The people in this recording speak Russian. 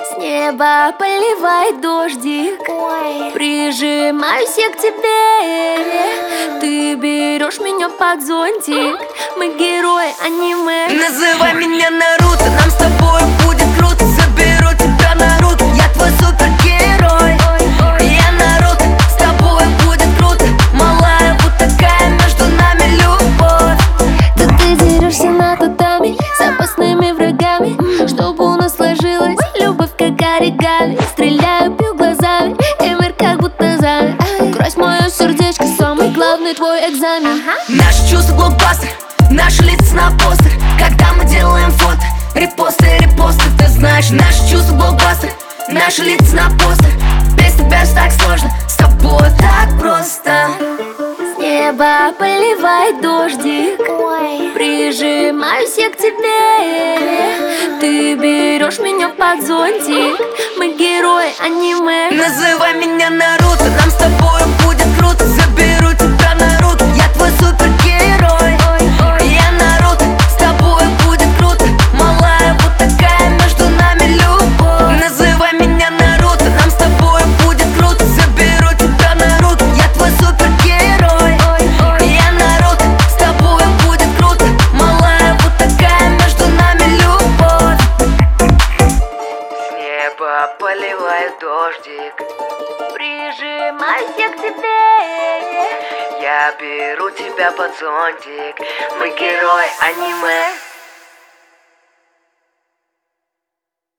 С неба поливает дождик. Прижимаюсь я к тебе. Ты берешь меня под зонтик. Мы герои аниме. Называй меня Наруто, нам с тобой будет круто. Заберу тебя на руки, я твой супергерой. Я Наруто, с тобой будет круто. Малая, вот такая между нами любовь. Тут ты дерешься на татами с опасными врагами, чтобы у нас сложилась любовь как оригами. Стреляю, бью глазами, и мир как будто замер. Крось мое сердечко, самый главный твой экзамен. Наши чувства блокбастер, наши лица на постер. Когда мы делаем фото, репосты, ты знаешь. Наши чувства блокбастер, наши лица на постер. Без тебя же так сложно, с тобой так просто. С неба поливает дождик. Прижимаюсь я к тебе. Ты берешь меня под зонтик. Мы герои аниме. Называй меня Наруто, нам с тобой будет круто. Заберу тебя на руки, я твой супергерой. Я Наруто, с тобой будет круто. Малая, вот такая между нами любовь. Называй меня Наруто, нам с тобой будет круто. Заберу тебя на руки, я твой супергерой. Я Наруто, с тобой будет круто. Малая, вот такая между нами любовь. С неба поливает дождик. Прижимаюсь я к тебе. Я беру тебя под зонтик. Мы герои аниме.